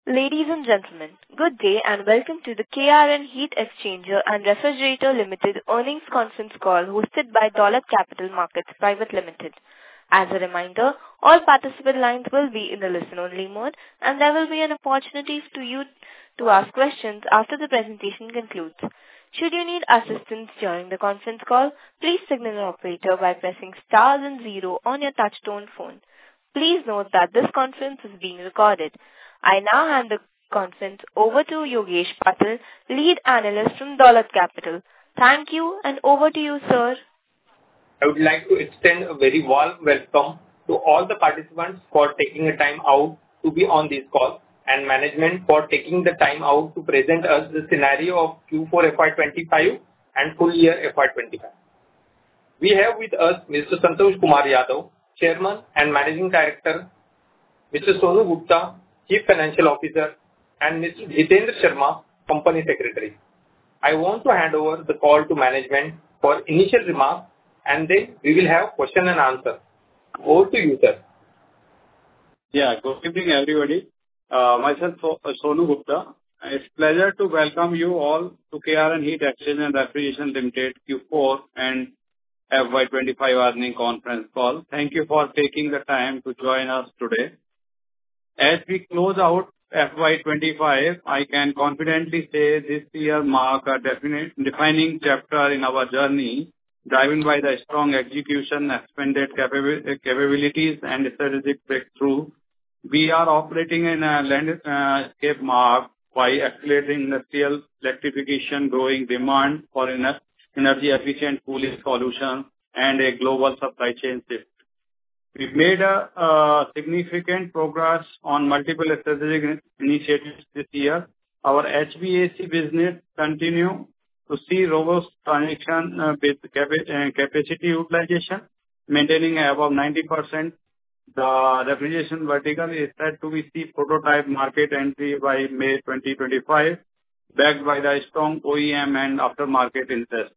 Ladies and gentlemen, good day and welcome to the KRN Heat Exchanger and Refrigerator Limited earnings conference call hosted by Dolat Capital Markets Private Limited. As a reminder, all participant lines will be in the listen-only mode and there will be an opportunity for you to ask questions after the presentation concludes. Should you need assistance during the conference call, please signal an operator by pressing stars and 0 on your touchtone phone. Please note that this conference is being recorded. I now hand the conference over to Yogesh Patil, lead analyst from Dolat Capital. Thank you and over to you, sir. I would like to extend a very warm welcome to all the participants for taking the time out to be on this call and management for taking the time out to present us the scenario of Q4 FY25 and full year FY25. We have with us Mr. Santosh Kumar Yadav, Chairman and Managing Director, Mr. Sonu Gupta, Chief Financial Officer, and Mr. Jitendra Sharma, Company Secretary. I want to hand over the call to management for initial remarks and then we will have question and answer. Over to you, sir. Yeah, good evening everybody. Myself Sonu Gupta. It's a pleasure to welcome you all to KRN Heat Exchanger and Refrigeration Limited Q4 and FY25 earnings conference call. Thank you for taking the time to join us today. As we close out FY25, I can confidently say this year marks a defining chapter in our journey, driven by the strong execution, expanded capabilities, and strategic breakthrough. We are operating in a landscape marked by accelerating industrial electrification, growing demand for energy-efficient cooling solutions, and a global supply chain shift. We've made a significant progress on multiple strategic initiatives this year. Our HVAC business continues to see robust transaction with capacity utilization, maintaining above 90%. The refrigeration vertical is set to receive prototype market entry by May 2025, backed by the strong OEM and aftermarket interest.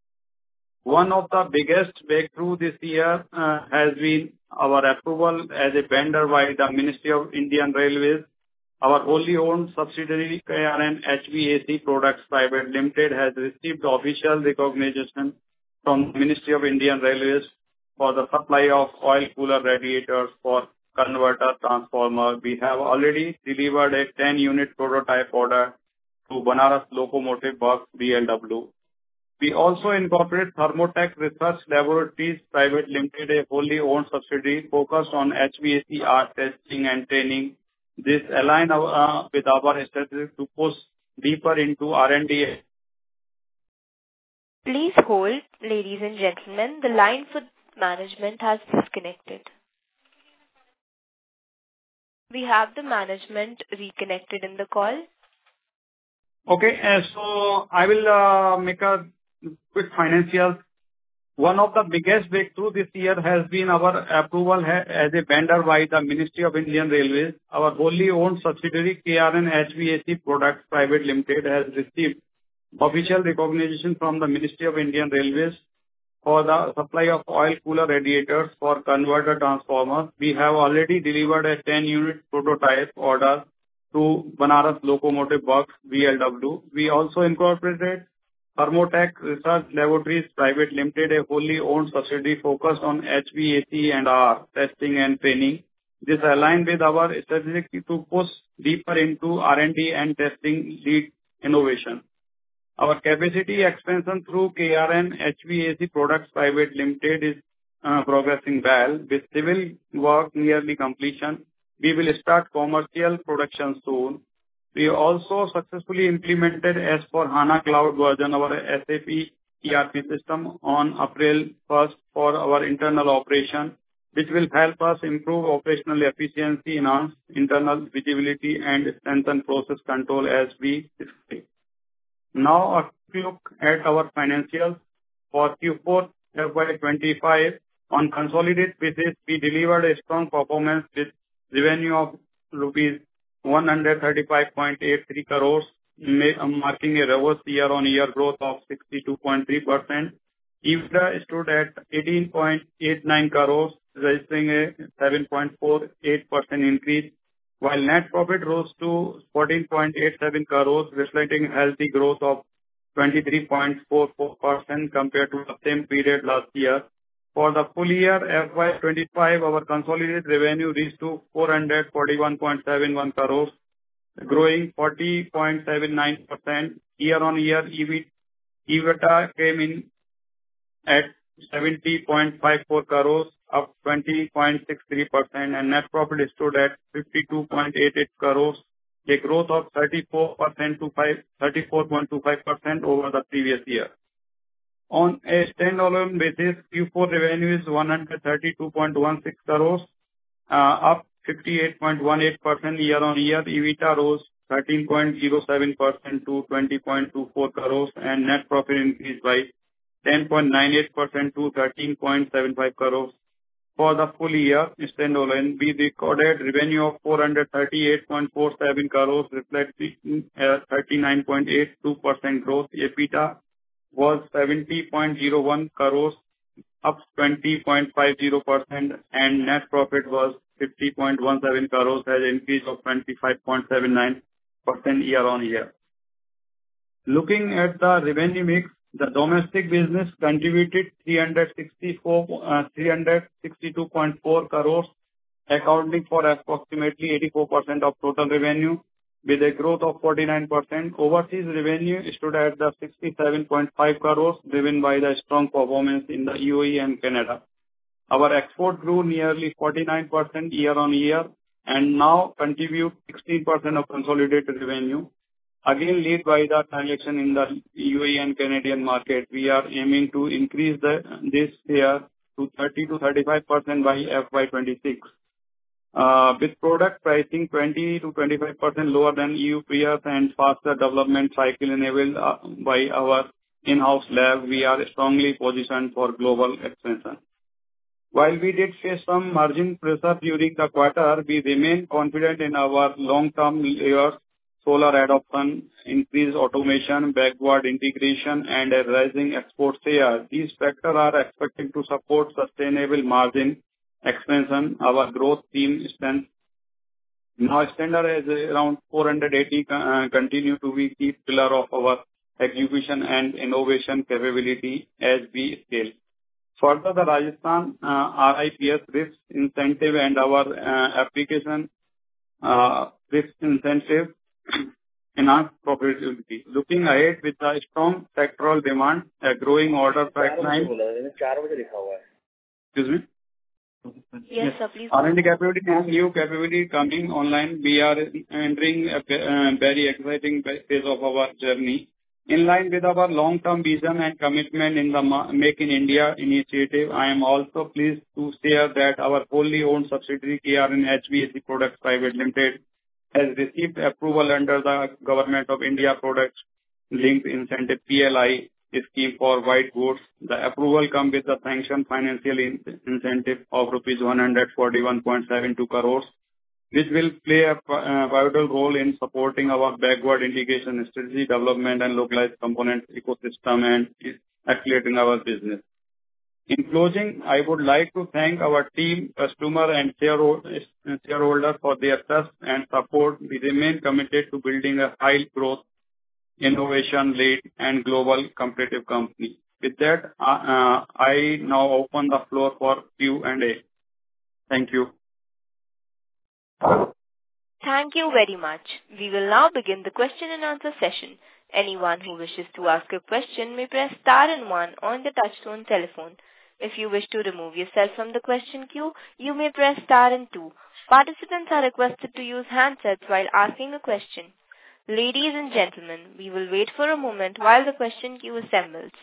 One of the biggest breakthroughs this year has been our approval as a vendor by the Ministry of Indian Railways. Our wholly owned subsidiary KRN HVAC Products Private Limited has received official recognition from the Ministry of Indian Railways for the supply of oil cooler radiators for converter transformer. We have already delivered a 10-unit prototype order to Banaras Locomotive Works BLW. We also incorporate Thermotech Research Laboratories Private Limited, a wholly owned subsidiary focused on HVAC art testing and training. This aligns with our strategy to push deeper into R&D. Please hold, ladies and gentlemen. The line for management has disconnected. We have the management reconnected in the call. Okay, so I will make a quick financials. One of the biggest breakthroughs this year has been our approval as a vendor by the Ministry of Indian Railways. Our wholly owned subsidiary KRN HVAC Products Private Limited has received official recognition from the Ministry of Indian Railways for the supply of oil cooler radiators for converter transformers. We have already delivered a 10-unit prototype order to Banaras Locomotive Works BLW. We also incorporated Thermotech Research Laboratories Private Limited, a wholly owned subsidiary focused on HVAC and R testing and training. This aligns with our strategy to push deeper into R&D and testing lead innovation. Our capacity expansion through KRN HVAC Products Private Limited is progressing well. With civil work nearly completion, we will start commercial production soon. We also successfully implemented S/4HANA Cloud version of our SAP ERP system on April 1st for our internal operation, which will help us improve operational efficiency, enhance internal visibility, and strengthen process control as we discuss. Now, a look at our financials for Q4 FY25. On consolidated basis, we delivered a strong performance with revenue of rupees 135.83 crores, marking a robust year-on-year growth of 62.3%. EBITDA stood at 18.89 crores, registering a 7.48% increase while net profit rose to 14.87 crores, reflecting healthy growth of 23.44% compared to the same period last year. For the full year FY25, our consolidated revenue reached to 441.71 crores, growing 40.79% year-on-year. EBITDA came in at 70.54 crores, up 20.63%, and net profit stood at 52.88 crores, a growth of 34.25% over the previous year. On a standalone basis, Q4 revenue is 132.16 crores, up 58.18% year-on-year. EBITDA rose 13.07% to 20.24 crores, and net profit increased by 10.98% to 13.75 crores. For the full year standalone, we recorded revenue of 438.47 crores, reflecting 39.82% growth. EBITDA was 70.01 crores, up 20.50%, and net profit was 50.17 crores, has an increase of 25.79% year-on-year. Looking at the revenue mix, the domestic business contributed 362.4 crores, accounting for approximately 84% of total revenue, with a growth of 49%. Overseas revenue stood at the 67.5 crores, driven by the strong performance in the UAE and Canada. Our export grew nearly 49% year-on-year and now contribute 16% of consolidated revenue. Again, led by the transaction in the UAE and Canadian market, we are aiming to increase this share to 30 to 35% by FY26. With product pricing 20 to 25% lower than EU peers and faster development cycle enabled by our in-house lab, we are strongly positioned for global expansion. While we did face some margin pressure during the quarter, we remain confident in our long-term levers: solar adoption, increased automation, backward integration, and a rising export share. These factors are expected to support sustainable margin expansion. Our growth team strength now standard as around 480 continue to be key pillar of our execution and innovation capability as we scale. Further, the Rajasthan RIPS risk incentive and our application risk incentive enhance profitability. Looking ahead with a strong sectoral demand, a growing order pipeline. Excuse me? Yes, sir, please. R&D capability and new capability coming online. We are entering a very exciting phase of our journey. In line with our long-term vision and commitment in the Make in India initiative, I am also pleased to share that our wholly owned subsidiary KRN HVAC Products Private Limited has received approval under the Government of India Products Linked Incentive PLI scheme for white goods. The approval comes with a sanctioned financial incentive of rupees 141.72 crores, which will play a pivotal role in supporting our backward integration strategy, development and localized component ecosystem, and accelerating our business. In closing, I would like to thank our team, customer and shareholders for their trust and support. We remain committed to building a high growth, innovation-led and global competitive company. With that, I now open the floor for Q&A. Thank you. Thank you very much. We will now begin the question and answer session. Anyone who wishes to ask a question may press star and one on the touchtone telephone. If you wish to remove yourself from the question queue, you may press star and two. Participants are requested to use handsets while asking a question. Ladies and gentlemen, we will wait for a moment while the question queue assembles.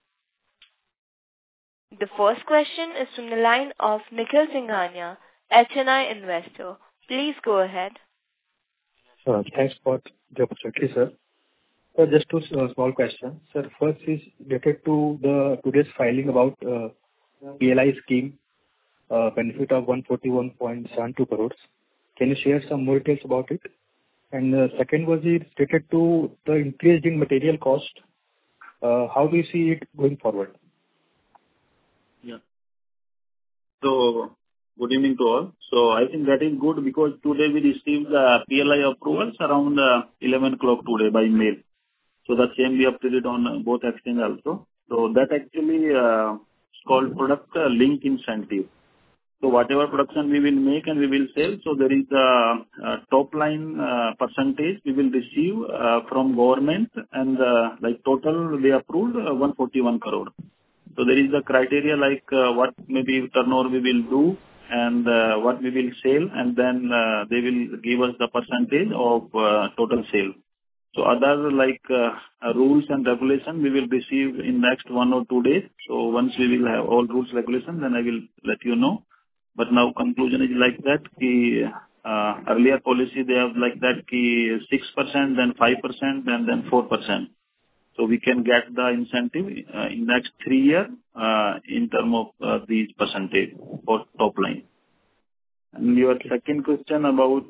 The first question is from the line of Nikhil Singhania, HNI investor. Please go ahead. Thanks for the opportunity, sir. So just two small questions. Sir, first is related to today's filing about PLI scheme, benefit of 141.72 crores. Can you share some more details about it? And the second was related to the increase in material cost. How do you see it going forward? Yeah. So Good evening to all. So I think that is good because today we received the PLI approvals around 11 o'clock today by mail. So the same we updated on both exchange also. So that actually is called product link incentive. So whatever production we will make and we will sell, so there is a top line percentage we will receive from government, and like total we approved 141 crore. So there is a criteria like what maybe turnover we will do and what we will sell, and then they will give us the percentage of total sale. So other like rules and regulation we will receive in next 1 or 2 days. So once we will have all rules regulations, then I will let you know. But now conclusion is like that ki earlier policy they have like that ki 6%, then 5%, and then 4%. So we can get the incentive in next 3 years in term of these percentage for top line. And your second question about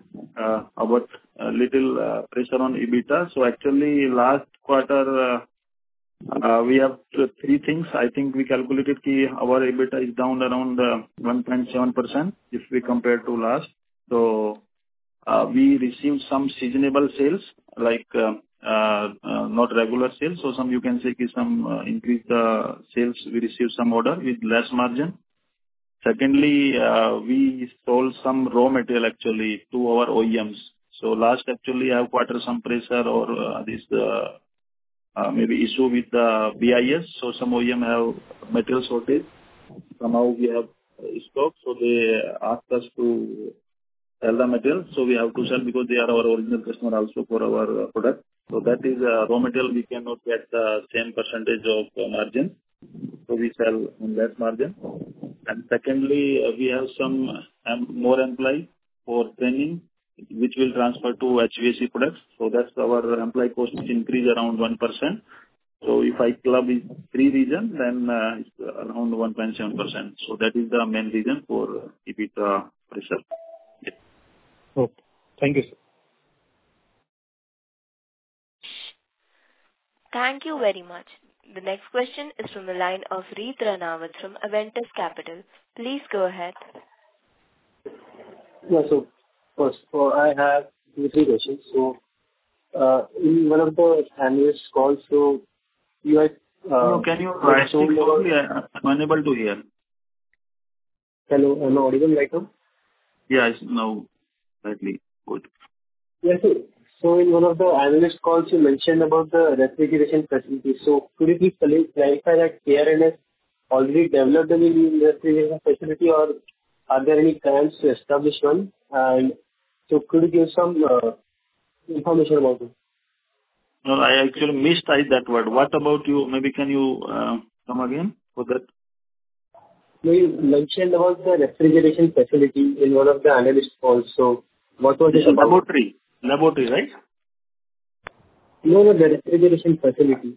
little pressure on EBITDA. So actually last quarter we have 3 things. I think we calculated ki our EBITDA is down around 1.7% if we compare to last. So we received some seasonable sales like not regular sales. So some you can say ki some increase the sales. We received some order with less margin. Secondly, we sold some raw material actually to our OEMs. So last actually I have quarter some pressure or this maybe issue with the BIS. So some OEM have material shortage. Somehow we have stock. So they asked us to sell the material. So we have to sell because they are our original customer also for our product. So that is raw material we cannot get the same percentage of margin. So we sell on that margin. And secondly, we have some more employee for training, which will transfer to HVAC products. So that's our employee cost which increase around 1%. So if I club is 3 reasons, then it's around 1.7%. So that is the main reason for EBITDA pressure. Yeah. Okay. Thank you, sir. Thank you very much. The next question is from the line of Reet Ranawat from Aventus Capital. Please go ahead. Yeah, so first, I have 2, 3 questions. So, in one of the analyst calls, so you had... can you speak slowly? I'm unable to hear. Hello, am I audible right now? Yes, now slightly good. Yes, so in one of the analyst calls, you mentioned about the refrigeration facility. So could you please clarify that KRN has already developed any new refrigeration facility, or are there any plans to establish one? And so could you give some information about it? No, I actually missed that word. What about you? Maybe can you come again for that? No, you mentioned about the refrigeration facility in one of the analyst calls. So what was it about? Laboratory, right? No, the refrigeration facility.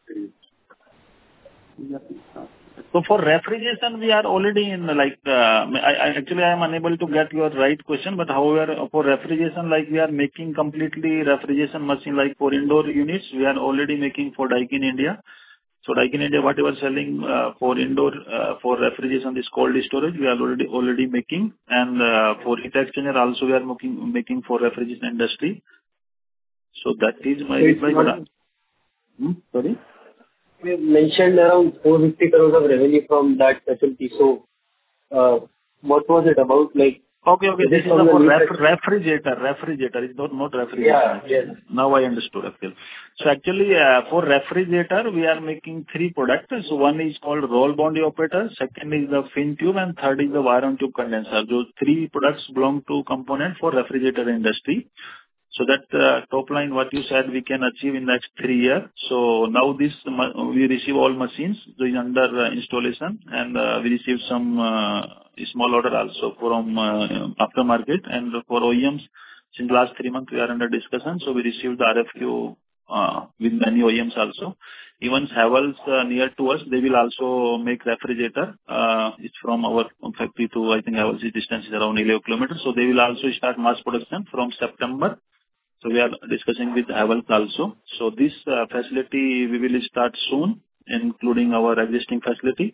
So for refrigeration, we are already in like, I am unable to get your right question, but however, for refrigeration, like we are making completely refrigeration machine like for indoor units, we are already making for Daikin India. So Daikin India, whatever selling for indoor, for refrigeration, this cold storage, we are already making. And for heat exchanger also we are making for refrigeration industry. So that is my reply. Sorry? You mentioned around 450 crores of revenue from that facility. So, what was it about? Like, Okay. This is for refrigerator. It's not refrigeration. Yeah, yes. Now I understood, actually. So actually, for refrigerator, we are making 3 products. So one is called roll bond operator, second is the fin tube, and third is the wire on tube condenser. Those 3 products belong to component for refrigerator industry. So that top line, what you said, we can achieve in next 3 years. So now this we receive all machines doing under installation, and we receive some small order also from aftermarket, and for OEMs. Since last 3 months we are under discussion, so we received the RFQ with many OEMs also. Even Havells near to us, they will also make refrigerator. It's from our factory to, I think, Havells distance is around 11 kilometers. So they will also start mass production from September. So we are discussing with Havells also. So this facility we will start soon, including our existing facility.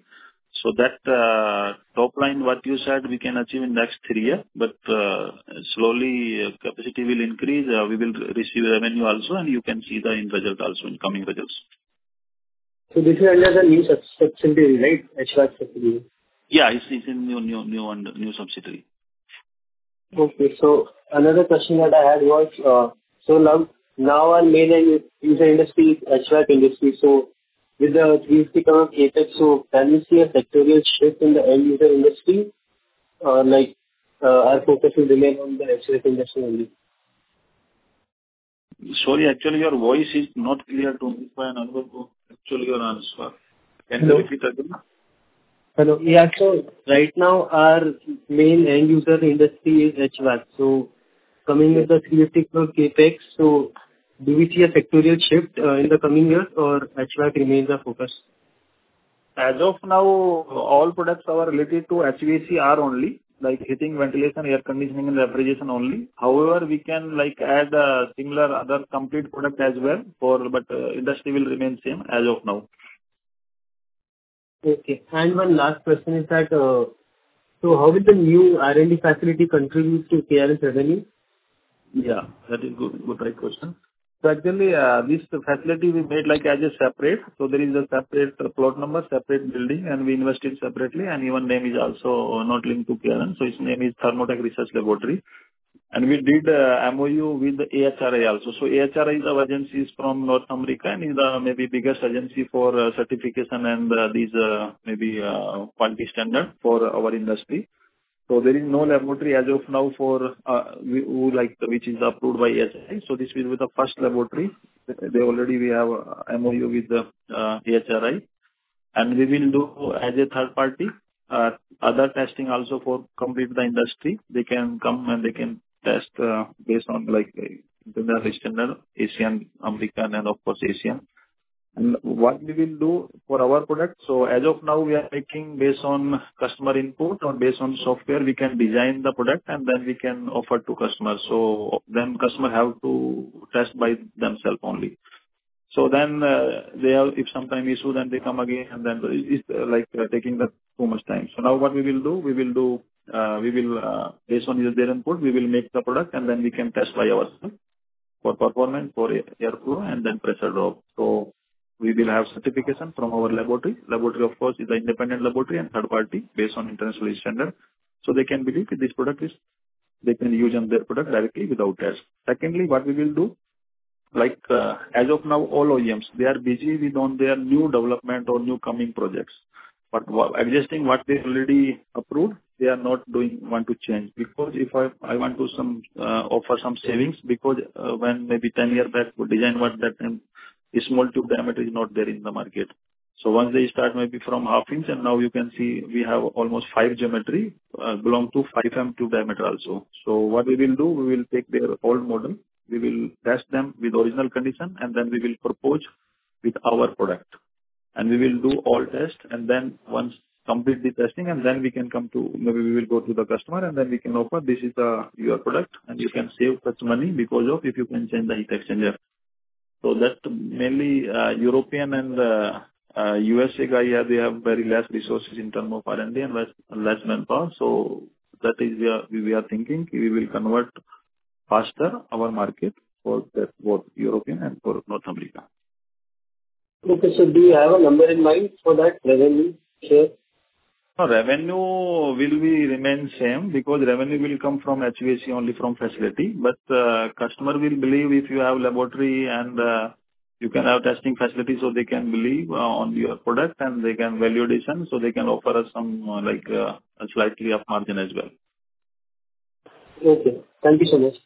So that top line, what you said, we can achieve in next 3 years, but slowly capacity will increase. We will receive revenue also, and you can see the end result also in coming results. So this is under the new subsidiary, right? HVAC subsidiary. Yeah, it's in new subsidiary. Okay. So another question that I had was, so now our main end user industry is HVAC industry. So with the 350 crore CapEx, so can we see a sectorial shift in the end user industry, or our focus will remain on the HVAC industry only? Sorry, actually your voice is not clear to me. If I am unable to actually your answer. Can you repeat again? Hello. Yeah. So right now our main end user industry is HVAC. So coming with the 350 crore CapEx, so do we see a sectorial shift in the coming years, or HVAC remains our focus? As of now, all products are related to HVAC are only, like heating, ventilation, air conditioning, and refrigeration only. However, we can add similar other complete product as well, but industry will remain same as of now. Okay. And one last question is that, so how will the new R&D facility contribute to KRN's revenue? Yeah, that is good right question. So actually, this facility we made as a separate. So there is a separate plot number, separate building, and we invested separately. And even name is also not linked to KRN. So its name is Thermotech Research Laboratory. And we did MOU with the AHRI also. So AHRI is our agency from North America and is the maybe biggest agency for certification and these maybe quality standard for our industry. So there is no laboratory as of now for which is approved by AHRI. So this will be the first laboratory. We have MOU with the AHRI, and we will do as a third party other testing also for complete the industry. They can come and they can test based on international standard, Asian, American, and of course Asian. And what we will do for our product, so as of now, we are making based on customer input or based on software, we can design the product and then we can offer to customers. So then customer have to test by themselves only. So then they have, if sometime issue, then they come again and then it's taking too much time. So now what we will based on their input, we will make the product and then we can test by ourselves for performance, for airflow, and then pressure drop. So we will have certification from our laboratory. Laboratory, of course, is the independent laboratory and third party based on international standard. So they can believe that this product they can use on their product directly without test. Secondly, what we will do, as of now, all OEMs, they are busy with on their new development or new coming projects. But existing what they already approved, they are not want to change. Because if I want to offer some savings, because when maybe 10 years back, we design what that time, small tube diameter is not there in the market. So once they start maybe from half inch, and now you can see we have almost 5 geometry belong to 5 tube diameter also. So what we will do, we will take their old model, we will test them with original condition, and then we will propose with our product. And we will do all tests, and then once complete the testing, and then we can come to, maybe we will go to the customer, and then we can offer, this is your product, and you can save such money because of if you can change the heat exchanger. So that mainly European and USA guy, they have very less resources in terms of R&D and less manpower. So that is we are thinking we will convert faster our market for that, both European and for North America. Okay, so do you have a number in mind for that revenue share? No, revenue will remain same because revenue will come from HVAC only from facility. But customer will believe if you have laboratory and you can have testing facility, so they can believe on your product and they can value addition, so they can offer us some a slightly up margin as well. Okay, thank you so much.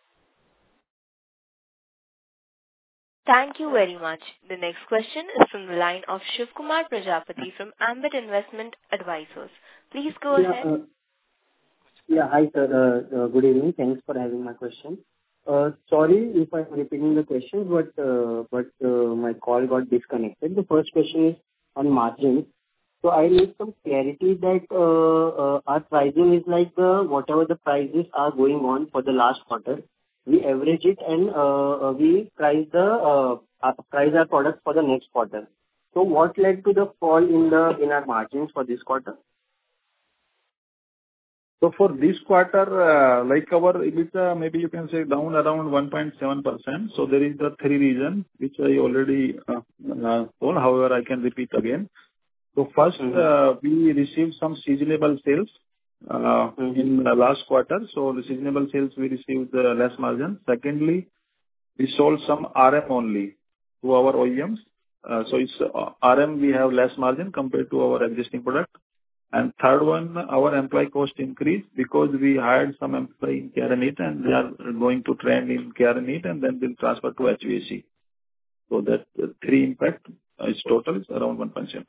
Thank you very much. The next question is from the line of Shivkumar Prajapati from Ambit Investment Advisors. Please go ahead. Hi, sir. Good evening. Thanks for having my question. Sorry if I'm repeating the question, but my call got disconnected. The first question is on margins. So I need some clarity that our pricing is whatever the prices are going on for the last quarter, we average it and we price our products for the next quarter. So what led to the fall in our margins for this quarter? So for this quarter, like our EBITDA, maybe you can say down around 1.7%. So there is the three reasons which I already told. However, I can repeat again. So first, we received some seasonal sales in the last quarter. So the seasonal sales, we received less margin. Secondly, we sold some RM only to our OEMs. So it's RM, we have less margin compared to our existing product. And third one, our employee cost increased because we hired some employee in Care and Heat, and they are going to train in Care and Heat, and then will transfer to HVAC. So that three impact is total is around 1.7%.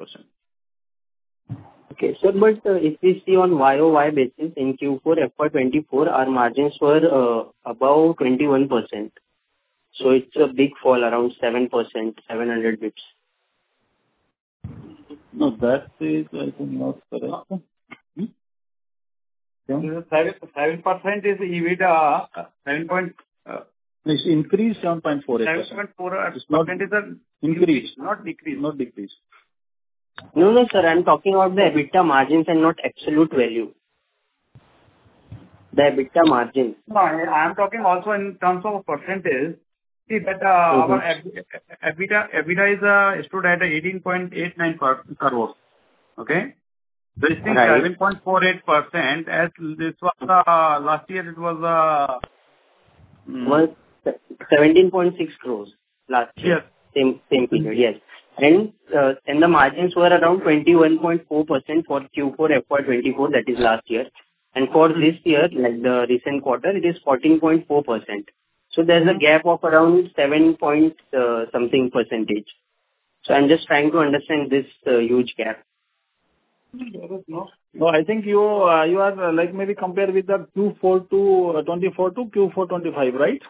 Okay, sir, but if we see on YOY basis in Q4 FY24, our margins were above 21%. So it's a big fall, around 7%, 700 bits. No, that is, I think, not correct. 7% is EBITDA. 7. It's increased 7.48%. 7.4% is an increase, not decrease. not decrease. No, sir, I'm talking about the EBITDA margins and not absolute value. The EBITDA margin. No, I'm talking also in terms of percentage. See that our EBITDA is stood at 18.89 crores. Okay? This is 7.48%. As this was last year, it was 17.6 crores last year. Yes. Same period, yes. And the margins were around 21.4% for Q4 FY24, that is last year. And for this year, like the recent quarter, it is 14.4%. So there's a gap of around 7 point something percentage. So I'm just trying to understand this huge gap. No, I think you are like maybe compare with the Q4 to 24 to Q4 25, right?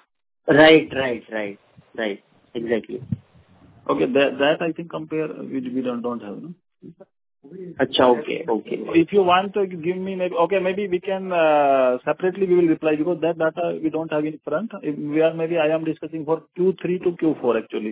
Right. Exactly. Okay, that I think compare we don't have. No? Achha, okay. If you want to give me maybe we can separately we will reply because that data we don't have in front. If we are maybe I am discussing for Q3 to Q4 actually.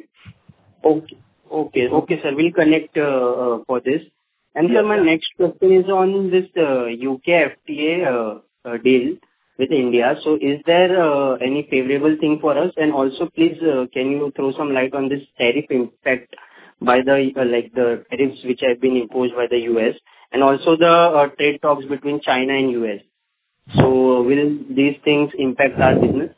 Okay, sir. We'll connect for this. And sir, my next question is on this UK FTA deal with India. So is there any favorable thing for us? And also, please, can you throw some light on this tariff impact by the the tariffs which have been imposed by the US, and also the trade talks between China and US. So will these things impact our business?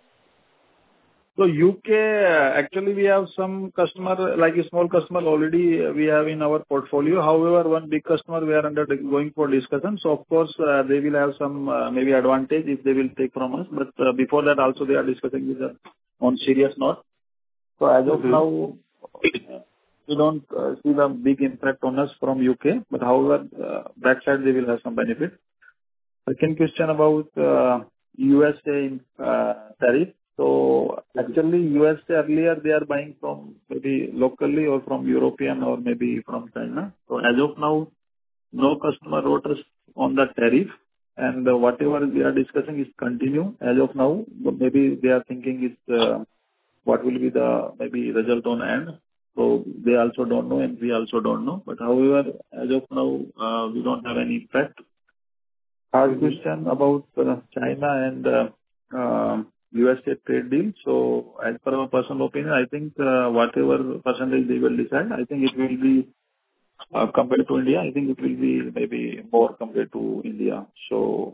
So UK, actually we have some customer, like a small customer already we have in our portfolio. However, one big customer we are going for discussion. So of course they will have some maybe advantage if they will take from us. But before that also they are discussing with us on serious note. So as of now, we don't see the big impact on us from UK. But however, backside they will have some benefit. Second question about USA tariff. So actually USA earlier they are buying from maybe locally or from European or maybe from China. So as of now, no customer wrote us on the tariff, and whatever we are discussing is continue as of now. But maybe they are thinking is what will be the maybe result on end. So they also don't know and we also don't know. But however, as of now, we don't have any impact. Third question about China and USA trade deal. So as per our personal opinion, I think whatever percentage they will decide, I think it will be compared to India. I think it will be maybe more compared to India. So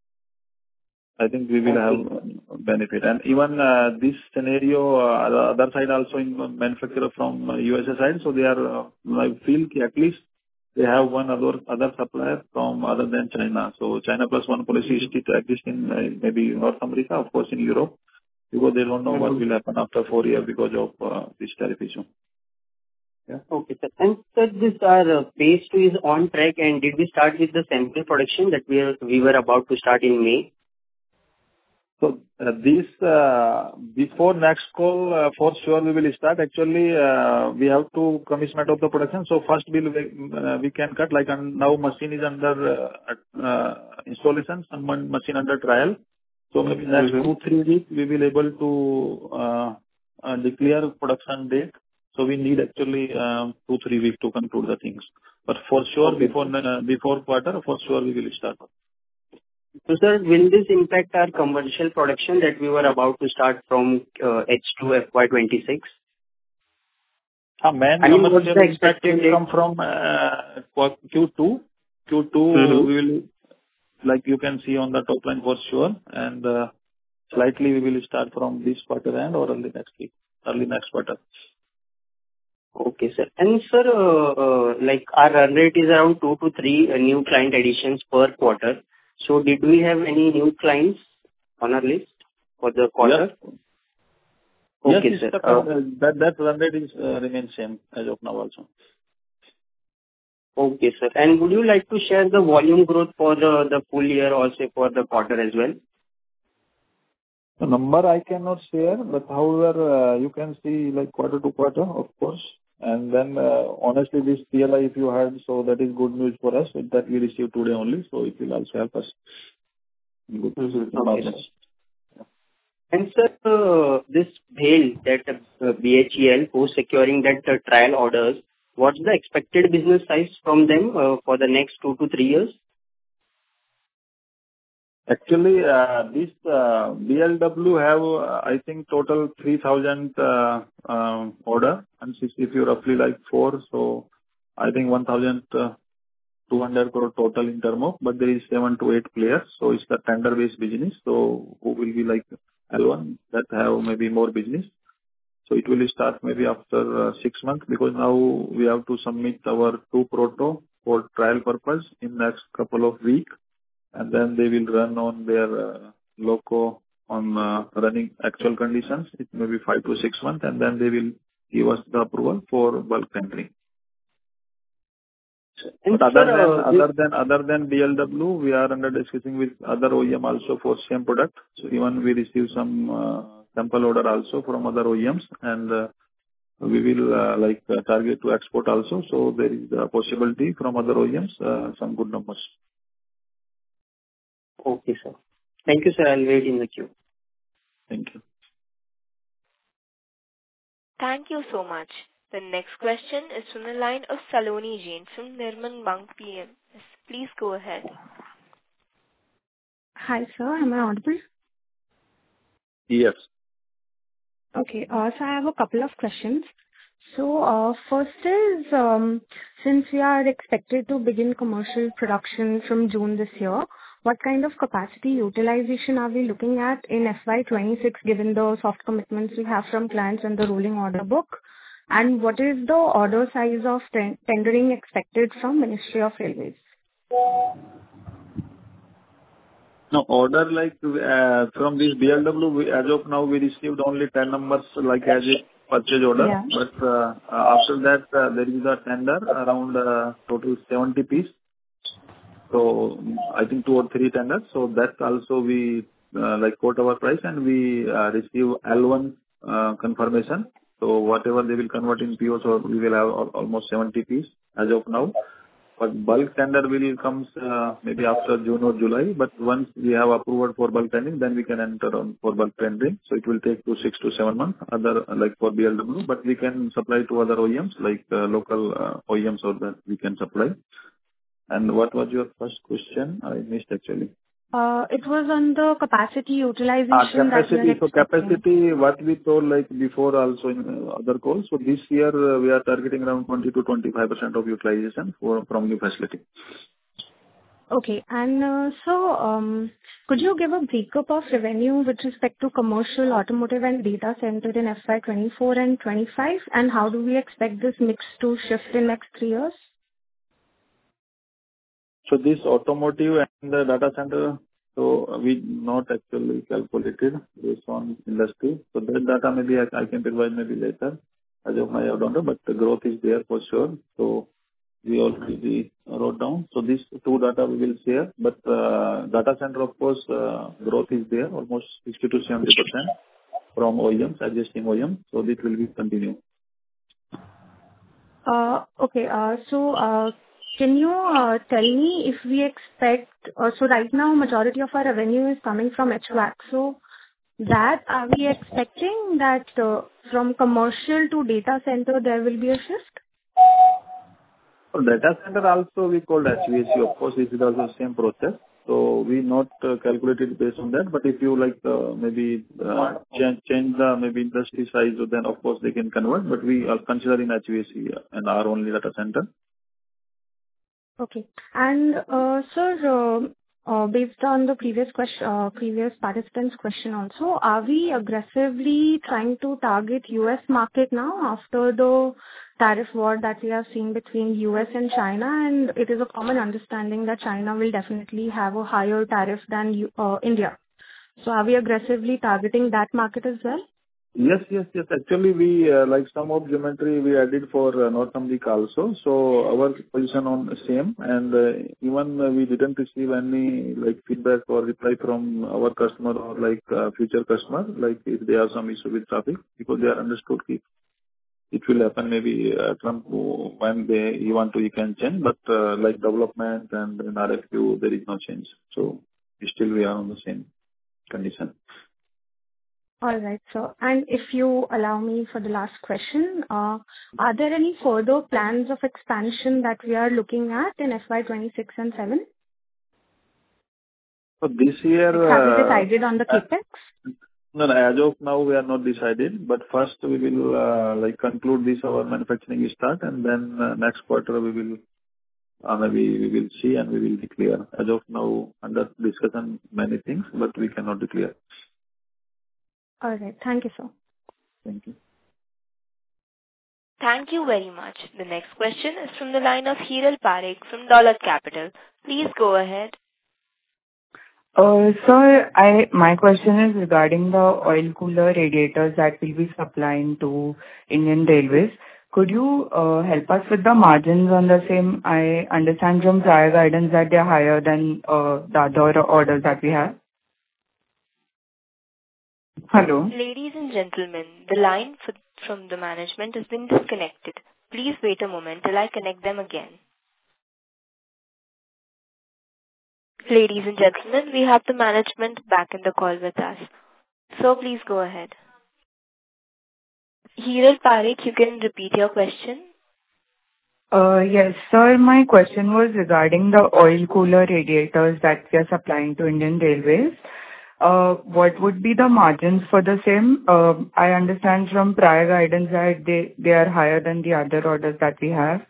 I think we will have benefit. And even this scenario, the other side also in manufacturer from USA side. So they are, I feel at least they have one other supplier from other than China. So China plus one policy is still exist in maybe North America, of course in Europe, because they don't know what will happen after 4 years because of this tariff issue. Yeah. Okay, sir. And sir, this our phase 2 is on track, and did we start with the sample production that we were about to start in May? So this before next call for sure we will start. Actually we have to commissioning of the production. So first bill we can cut like now machine is under installation, some machine under trial. So maybe next 2-3 weeks we will able to declare production date. So we need actually 2-3 weeks to conclude the things. But for sure, before quarter, for sure we will start. So, sir, will this impact our commercial production that we were about to start from H2 FY26? Main commercial impact will come from Q2. Q2, we will, like you can see on the top line for sure, and slightly we will start from this quarter end or early next quarter. Okay, sir. And sir, like our run rate is around 2 to 3 new client additions per quarter. So did we have any new clients on our list for the quarter? Yes. Okay, yes, sir. That run rate is remains same as of now also. Okay, sir. And would you like to share the volume growth for the full year or say for the quarter as well? The number I cannot share, but however, you can see like quarter to quarter, of course. And then, honestly, this PLI, if you heard, so that is good news for us that we received today only. So it will also help us. Good. Okay, sir. And sir, this BHEL, that BHEL, who's securing that trial orders, what's the expected business size from them for the next 2 to 3 years? Actually, this BLW have, I think, total 3,000 order. And if you roughly like 4, so I think 1,200 crore total in term of, but there is 7 to 8 players. So it's the tender-based business. So who will be like L1 that have maybe more business. So it will start maybe after 6 months because now we have to submit our 2 proto for trial purpose in next couple of weeks. And then they will run on their loco on running actual conditions. It may be 5 to 6 months, and then they will give us the approval for bulk tendering. But other than BLW, we are under discussing with other OEM also for same product. So even we receive some sample order also from other OEMs, and we will target to export also. So there is a possibility from other OEMs, some good numbers. Okay, sir. Thank you, sir. I'll wait in the queue. Thank you. Thank you so much. The next question is from the line of Saloni Jain from Nirmal Bang PM. Please go ahead. Hi, sir. Am I audible? Yes. Okay. So I have a couple of questions. So first is, since we are expected to begin commercial production from June this year, what kind of capacity utilization are we looking at in FY26 given the soft commitments we have from clients and the rolling order book? And what is the order size of tendering expected from Ministry of Railways? No, order like from this BLW, as of now, we received only 10 numbers like as a purchase order. Yeah. But after that, there is a tender around total 70 pieces. So I think 2 or 3 tenders. So that also we quote our price and we receive L1 confirmation. So whatever they will convert in PO, so we will have almost 70 pieces as of now. But bulk tender will comes maybe after June or July. But once we have approval for bulk tendering, then we can enter on for bulk tendering. So it will take 6 to 7 months. Other like for BLW, but we can supply to other OEMs like local OEMs or that we can supply. And what was your first question? I missed actually. It was on the capacity utilization. Capacity. So capacity, what we told like before also in other calls. So this year we are targeting around 20 to 25% of utilization from new facility. Okay. And so could you give a breakup of revenue with respect to commercial, automotive and data center in FY24 and 25? And how do we expect this mix to shift in next 3 years? So this automotive and the data center, so we not actually calculated based on industry. So that data maybe I can provide maybe later. As of now, I don't know, but the growth is there for sure. So we already wrote down. So these 2 data we will share. But data center, of course, growth is there, almost 60 to 70% from OEMs, existing OEMs. So this will be continue. Okay. So can you tell me if we expect, so right now majority of our revenue is coming from HVAC. So that, are we expecting that from commercial to data center, there will be a shift? For data center also we called HVAC. Of course, it is also the same process. So we not calculated based on that. But if you like maybe change the maybe industry size, so then of course they can convert. But we are considering HVAC and our only data center. Okay. And sir, based on the previous participant's question also, are we aggressively trying to target US market now after the tariff war that we have seen between US and China? And it is a common understanding that China will definitely have a higher tariff than India. So are we aggressively targeting that market as well? Yes. Actually, we like some of geometry we added for North America also. So our position on the same, and even we didn't receive any like feedback or reply from our customer or like future customer, like if they have some issue with traffic, because they are understood it will happen maybe Trump when he want to, he can change, but like development and in RFQ there is no change. So still we are on the same condition. All right, sir. And if you allow me for the last question, are there any further plans of expansion that we are looking at in FY26 and 7? So this year... Have you decided on the capex? No, as of now we are not decided, but first we will like conclude this our manufacturing start, and then next quarter we will maybe we will see and we will declare. As of now under discussion many things, but we cannot declare. All right. Thank you, sir. Thank you. Thank you very much. The next question is from the line of Hiral Parekh from Dolat Capital. Please go ahead. Sir, my question is regarding the oil cooler radiators that we'll be supplying to Indian Railways. Could you help us with the margins on the same? I understand from prior guidance that they're higher than the other orders that we have. Hello? Ladies and gentlemen, the line from the management has been disconnected. Please wait a moment till I connect them again. Ladies and gentlemen, we have the management back in the call with us. So please go ahead. Hiral Parekh, you can repeat your question. Yes, sir. My question was regarding the oil cooler radiators that we are supplying to Indian Railways. What would be the margins for the same? I understand from prior guidance that they are higher than the other orders that we have.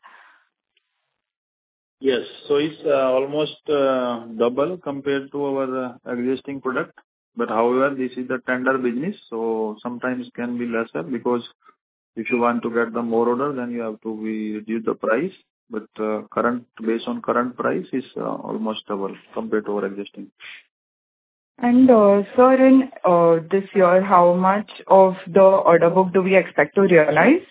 Yes. So it's almost double compared to our existing product. But however, this is the tender business, so sometimes can be lesser, because if you want to get the more order, then you have to reduce the price. But based on current price is almost double compared to our existing. And sir, in this year, how much of the order book do we expect to realize?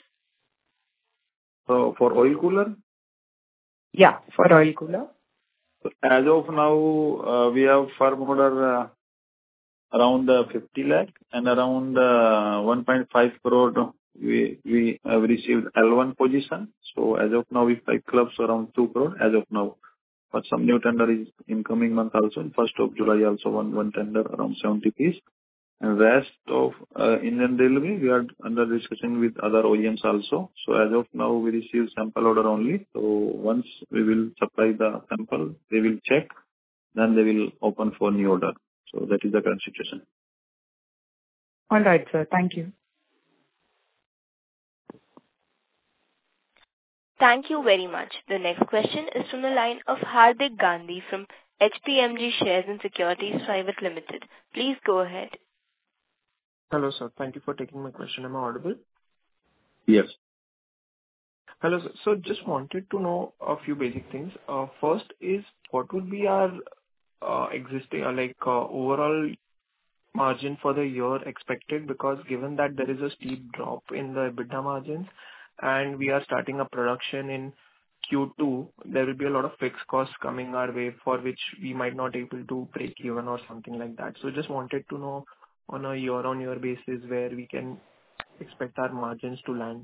So for oil cooler? Yeah, for oil cooler. So as of now, we have firm order around 50 lakh and around 1.5 crore. We have received L1 position. So as of now, we 5 clubs around 2 crore as of now. But some new tender is in coming month also. 1st of July also one tender around 70 piece. And rest of Indian Railway, we are under discussion with other OEMs also. So as of now, we receive sample order only. So once we will supply the sample, they will check, then they will open for new order. So that is the current situation. All right, sir. Thank you. Thank you very much. The next question is from the line of Hardik Gandhi from HPMG Shares and Securities Private Limited. Please go ahead. Hello, sir. Thank you for taking my question. Am I audible? Yes. Hello, sir. So just wanted to know a few basic things. First is, what would be our existing overall margin for the year expected? Because given that there is a steep drop in the EBITDA margins and we are starting a production in Q2, there will be a lot of fixed costs coming our way for which we might not able to break even or something like that. So just wanted to know on a year-on-year basis where we can expect our margins to land.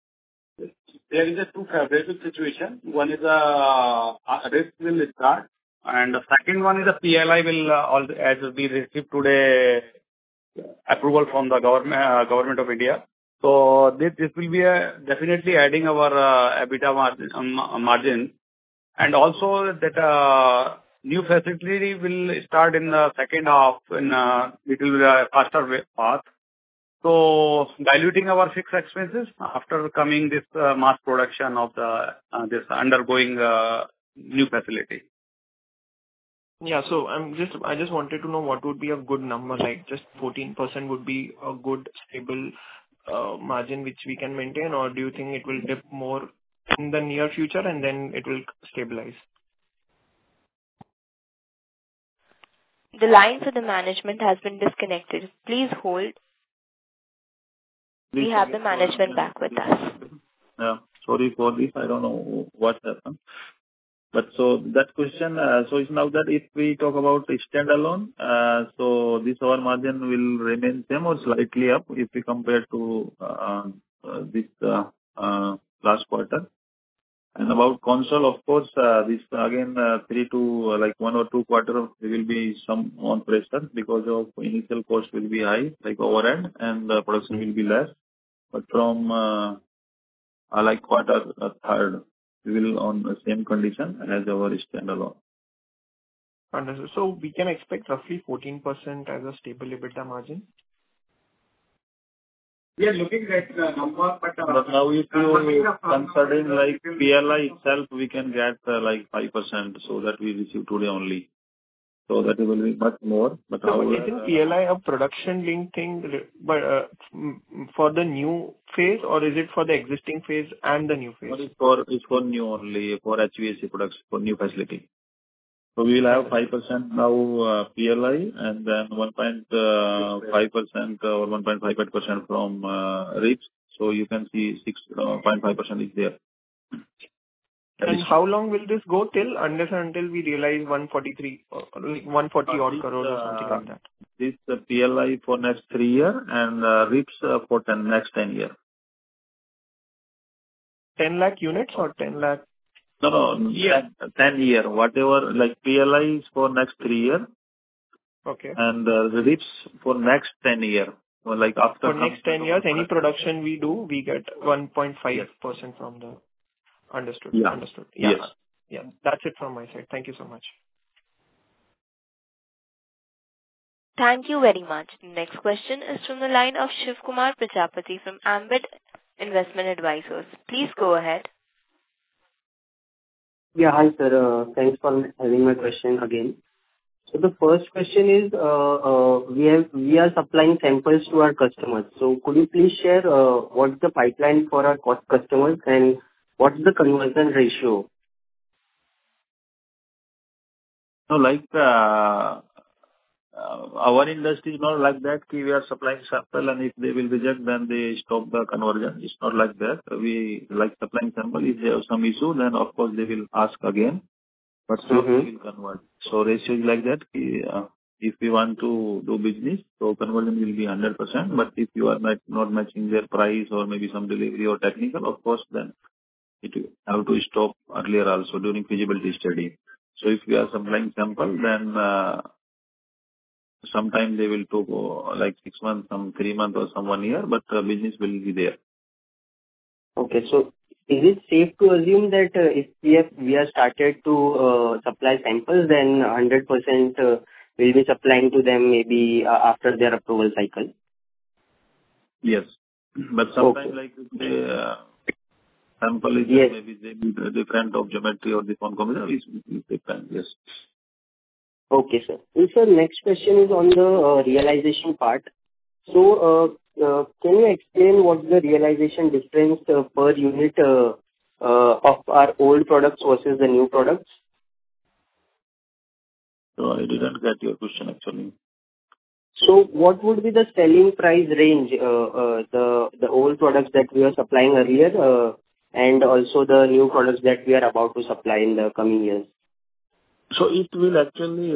There is a two favorable situation. One is a risk will start And the second one is the PLI will, as we received today, approval from the government of India. So this will be definitely adding our EBITDA margin. And also that new facility will start in the second half in little faster path. So diluting our fixed expenses after coming this mass production of this undergoing new facility. Yeah. So I just wanted to know what would be a good number, like just 14% would be a good stable margin which we can maintain, or do you think it will dip more in the near future and then it will stabilize? The line for the management has been disconnected. Please hold. We have the management back with us. Yeah. Sorry for this. I don't know what happened. But so that question, so it's now that if we talk about standalone, so this our margin will remain same or slightly up if we compare to this last quarter. And about console, of course, this again 3 to like 1 or 2 quarter there will be some on pressure because of initial cost will be high, like overhead, and the production will be less. But from like quarter third, we will on the same condition as our standalone. Understood. So we can expect roughly 14% as a stable EBITDA margin? We are looking at the number, but now if you considering like PLI itself, we can get like 5%, so that we receive today only. So that will be much more. But so isn't PLI a production linked thing, but for the new phase, or is it for the existing phase and the new phase? It's for new only, for HVAC products, for new facility. So we will have 5% now PLI, and then 1.5% or 1.58% from RIPS. So you can see 6.5% is there. And how long will this go until we realize 143, like 140 odd crores or something like that? This PLI for next 3 years and RIPS for next 10 years. 10 lakh units or 10 lakh? No, Yeah. 10 year. Whatever, like PLI is for next 3 years. Okay. And the RIPS for next 10 years. Or like after for next 10 years, any production we do, we get 1.5% from the... Understood. Yeah. Understood. Yeah. Yes. Yeah. That's it from my side. Thank you so much. Thank you very much. Next question is from the line of Shiv Kumar Prajapati from Ambit Investment Advisors. Please go ahead. Yeah, hi sir. Thanks for having my question again. So the first question is, we are supplying samples to our customers. So could you please share what's the pipeline for our customers and what's the conversion ratio? No, like our industry is not like that. We are supplying sample, and if they will reject, then they stop the conversion. It's not like that. We like supplying sample. If they have some issue, then of course they will ask again. But still we will convert. So ratio is like that. If we want to do business, so conversion will be 100%. But if you are not matching their price or maybe some delivery or technical, of course, then it will have to stop earlier also during feasibility study. So if we are supplying sample, then sometime they will take like 6 months, some 3 months or some 1 year, but business will be there. Okay, so is it safe to assume that if we are started to supply samples, then 100% will be supplying to them maybe after their approval cycle? Yes, but sometimes like sample is maybe they be different of geometry or the phone combination is different. Yes. Okay, sir. And sir, next question is on the realization part. So, can you explain what's the realization difference per unit of our old products versus the new products? So I didn't get your question actually. So what would be the selling price range, the old products that we were supplying earlier, and also the new products that we are about to supply in the coming years? So it will actually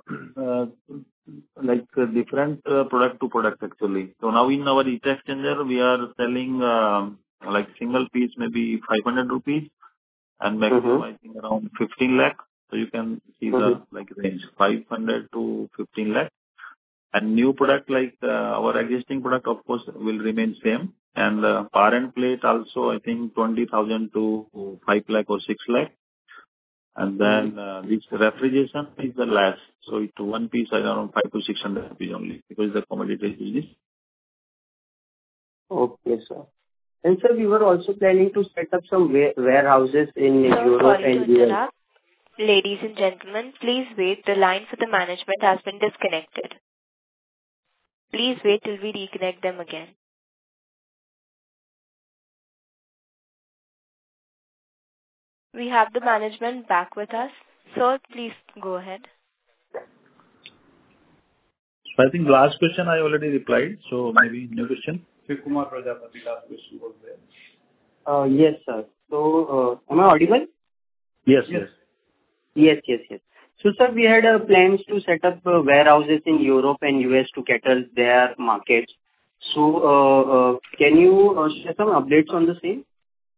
like different product to product actually. So now in our heat exchanger, we are selling like single piece maybe 500 rupees and maximum I think around 15 lakh. So you can see the range 500 to 15 lakh. And new product like our existing product, of course, will remain same. And power and plate also, I think 20,000 to 5 lakh or 6 lakh. And then this refrigeration is the last. So it's one piece around 5 to 600 rupees only because the commodity business. Okay, sir. And sir, we were also planning to set up some warehouses in Europe Sorry and to interrupt. Ladies and gentlemen, please wait. The line for the management has been disconnected. Please wait till we reconnect them again. We have the management back with us. Sir, please go ahead. So I think last question I already replied. So maybe new question. Kumar Prajapati, last question was there. Yes, sir. So, am I audible? Yes. Yes. So, sir, we had plans to set up warehouses in Europe and US to cater their markets. So, can you share some updates on the same?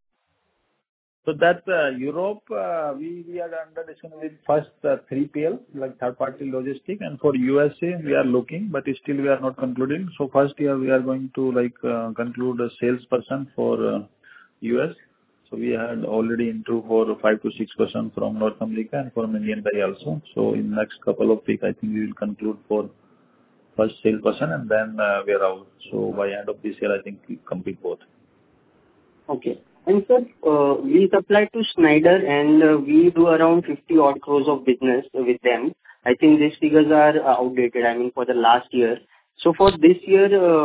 So that Europe, we are under discussion with first 3PL, like third-party logistic, and for USA we are looking, but still we are not concluding. So first year we are going to conclude a salesperson for US. So we had already into for 5 to 6% from North America and from Indian guy also. So in next couple of weeks, I think we will conclude for first salesperson and then warehouse. So by end of this year, I think we complete both. Okay. And sir, we supply to Schneider and we do around 50 odd crores of business with them. I think these figures are outdated, I mean, for the last year. So for this year,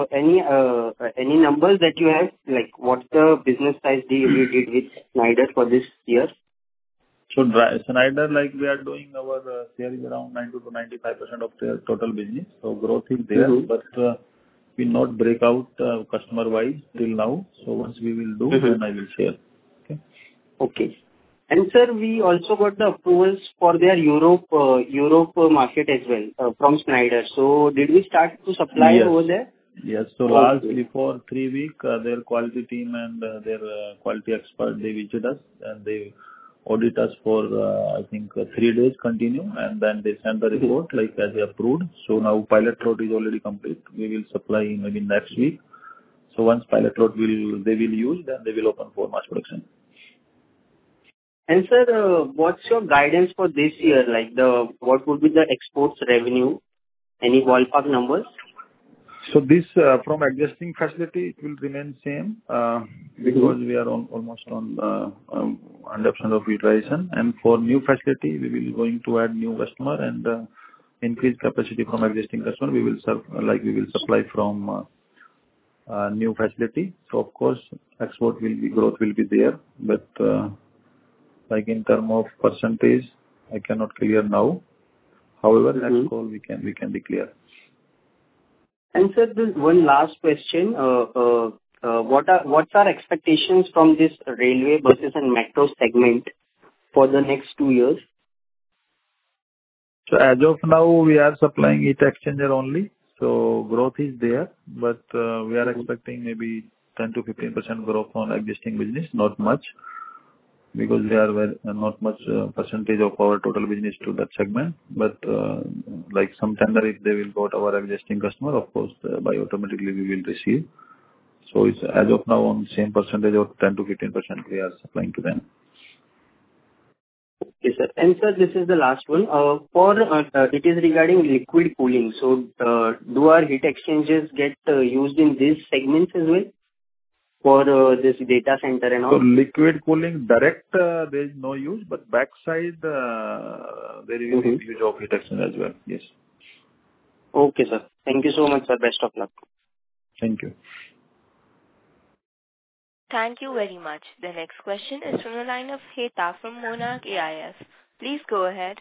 any numbers that you have, like what's the business size deal we did with Schneider for this year? So Schneider, like we are doing our share is around 90 to 95% of their total business. So growth is there, but we not break out customer wise till now. So once we will do, then I will share. Okay. And sir, we also got the approvals for their Europe market as well from Schneider. So did we start to supply over there? Yes. So last before 3 weeks, their quality team and their quality expert, they visited us and they audit us for I think 3 days continue, and then they send the report like as they approved. So now pilot lot is already complete. We will supply maybe next week. So once pilot lot they will use, then they will open for mass production. And sir, what's your guidance for this year? Like what would be the exports revenue? Any ballpark numbers? So this from existing facility it will remain same because we are almost on 100% of utilization. And for new facility we will going to add new customer and increase capacity from existing customer. We will supply from new facility. So of course export growth will be there, but like in term of percentage, I cannot clear now. However, next call we can declare. And sir, this one last question. What's our expectations from this railway, buses and metro segment for the next 2 years? So as of now, we are supplying heat exchanger only. So growth is there, but we are expecting maybe 10 to 15% growth on existing business, not much. Because they are not much percentage of our total business to that segment. But like some tender, if they will go to our existing customer, of course, by automatically we will receive. So it's as of now on same percentage of 10 to 15% we are supplying to them. Okay, sir. And sir, this is the last one. It is regarding liquid cooling. So do our heat exchangers get used in these segments as well? For this data center and all? So liquid cooling direct there is no use, but backside there is use of heat exchanger as well. Yes. Okay, sir. Thank you so much, sir. Best of luck. Thank you. Thank you very much. The next question is from the line of Heta from Monarch AIF. Please go ahead.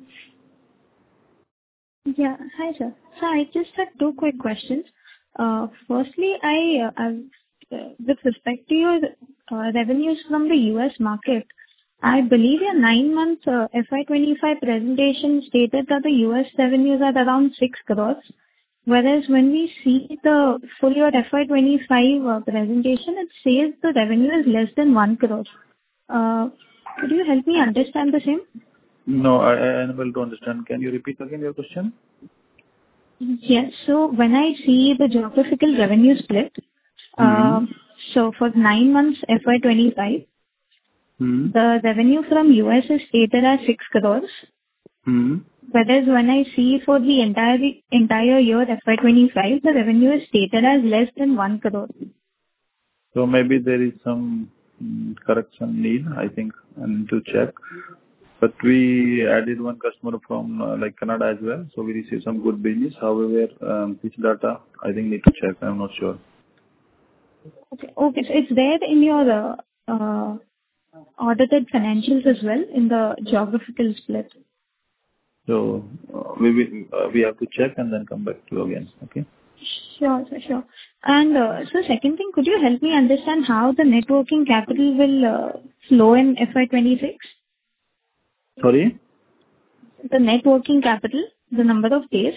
Yeah. Hi, sir. So I just had 2 quick questions. Firstly, with respect to your revenues from the US market, I believe your 9 months FY25 presentation stated that the US revenues are around 6 crores, whereas when we see the full year FY25 presentation, it says the revenue is less than 1 crore. Could you help me understand the same? No, I am able to understand. Can you repeat again your question? Yes. So when I see the geographical revenue split, so for 9 months FY25, the revenue from US is stated as 6 crores. Whereas when I see for the entire year FY25, the revenue is stated as less than 1 crore. So maybe there is some correction need, I think, I need to check. But we added one customer from like Canada as well, so we received some good business. However, this data I think need to check. I'm not sure. Okay. Okay. So it's there in your audited financials as well in the geographical split. So we have to check and then come back to you again. Okay. Sure, sir, sure. And so second thing, could you help me understand how the net working capital will flow in FY26? Sorry? The net working capital, the number of days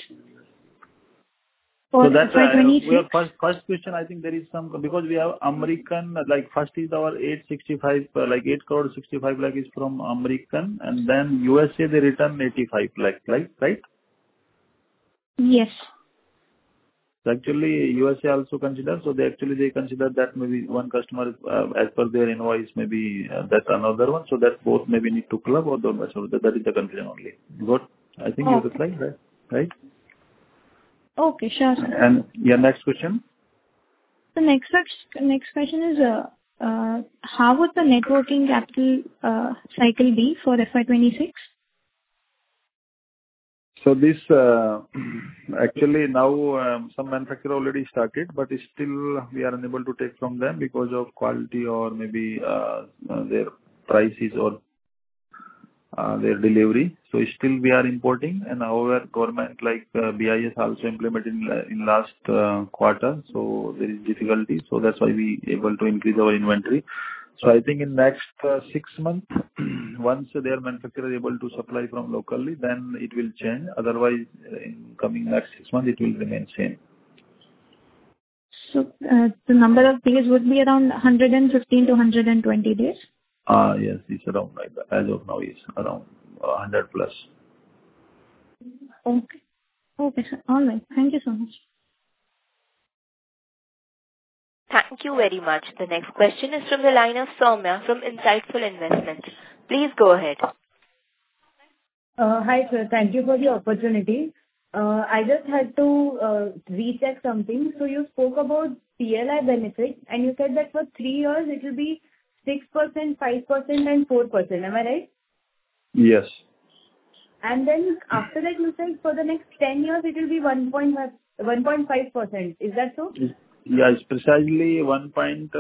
for So that's FY26. first question. I think there is some, because we have American, like first is our 865, like 8 crore 65 lakh is from American, and then USA they return 85 lakh, right? Yes. So actually USA also consider, so they consider that maybe one customer as per their invoice, maybe that's another one, so that both maybe need to club or the, so that is the confusion only. Good. I think you replied, right? Okay, sure, sir. And your next question? The next question is, how would the net working capital cycle be for FY26? So this actually now some manufacturer already started, but still we are unable to take from them because of quality or maybe their prices or their delivery. So still we are importing, and our government like BIS also implemented in last quarter. So there is difficulty. So that's why we able to increase our inventory. So I think in next 6 months, once their manufacturer is able to supply from locally, then it will change. Otherwise, in coming next 6 months, it will remain same. So the number of days would be around 115 to 120 days? Yes, it's around like that. As of now, it's around 100 plus. Okay. Okay, sir. All right. Thank you so much. Thank you very much. The next question is from the line of Soumya from Insightful Investments. Please go ahead. Hi, sir. Thank you for the opportunity. I just had to recheck something. So you spoke about PLI benefit, and you said that for 3 years it will be 6%, 5%, and 4%. Am I right? Yes. And then after that, you said for the next 10 years it will be 1.5%. Is that so? Yeah, it's precisely 1.6%.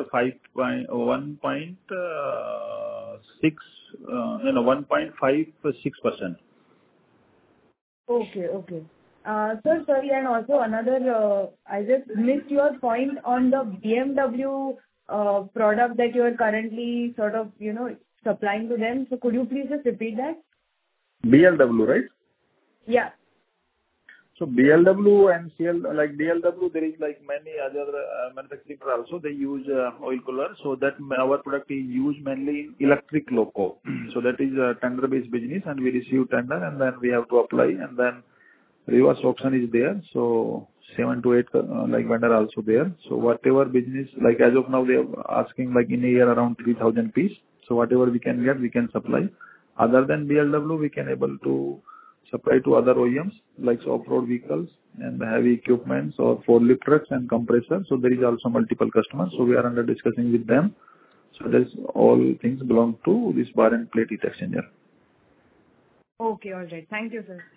Okay. Sir, sorry, and also another, I just missed your point on the BMW product that you are currently sort of, supplying to them. So could you please just repeat that? BMW, right? Yeah. So BMW and CL, like DLW, there is like many other manufacturers also, they use oil cooler. So that our product is used mainly in electric loco. So that is a tender-based business, and we receive tender, and then we have to apply, and then reverse auction is there. So 7 to 8 like vendor also there. So whatever business, like as of now, they are asking like in a year around 3,000 piece. So whatever we can get, we can supply. Other than BMW, we can able to supply to other OEMs like off-road vehicles and heavy equipments or forklift trucks and compressors. So there is also multiple customers. So we are under discussing with them. So that's all things belong to this bar and plate heat exchanger. Okay, all right. Thank you, sir.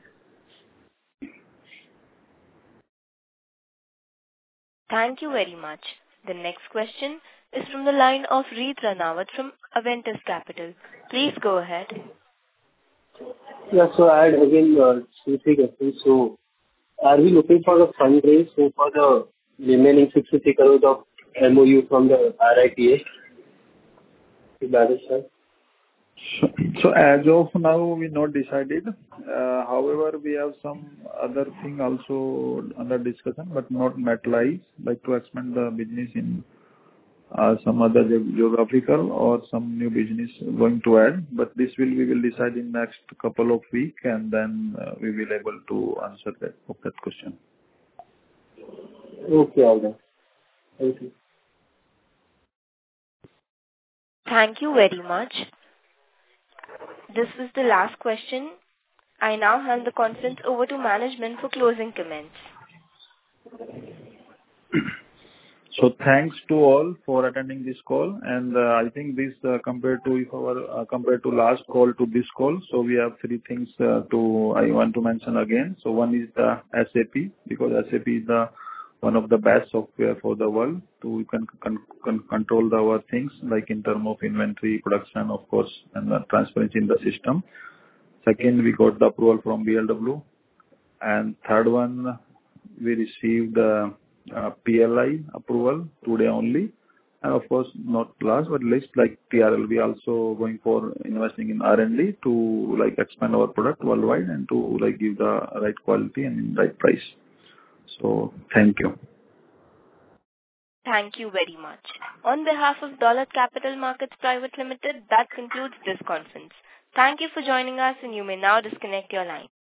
Thank you very much. The next question is from the line of Reet Ranawat from Aventus Capital. Please go ahead. Yeah, so I had again 2-3 questions. So are we looking for a fundraise for the remaining 63 crores of MOU from the RITA? That is right. So as of now, we not decided. However, we have some other thing also under discussion, but not materialized, like to expand the business in some other geographical or some new business going to add. But this we will decide in next couple of weeks, and then we will able to answer that question. Okay, all right. Thank you. Thank you very much. This is the last question. I now hand the conference over to management for closing comments. So thanks to all for attending this call. And I think this compared to last call to this call, so we have three things I want to mention again. So one is the SAP, because SAP is one of the best software for the world to control our things, like in terms of inventory, production, of course, and the transparency in the system. Second, we got the approval from BLW. And third one, we received PLI approval today only. And of course, not last but least, like TRL, we also going for investing in R&D to like expand our product worldwide and to like give the right quality and right price. So thank you. Thank you very much. On behalf of Dolat Capital Markets Private Limited, that concludes this conference. Thank you for joining us, and you may now disconnect your line.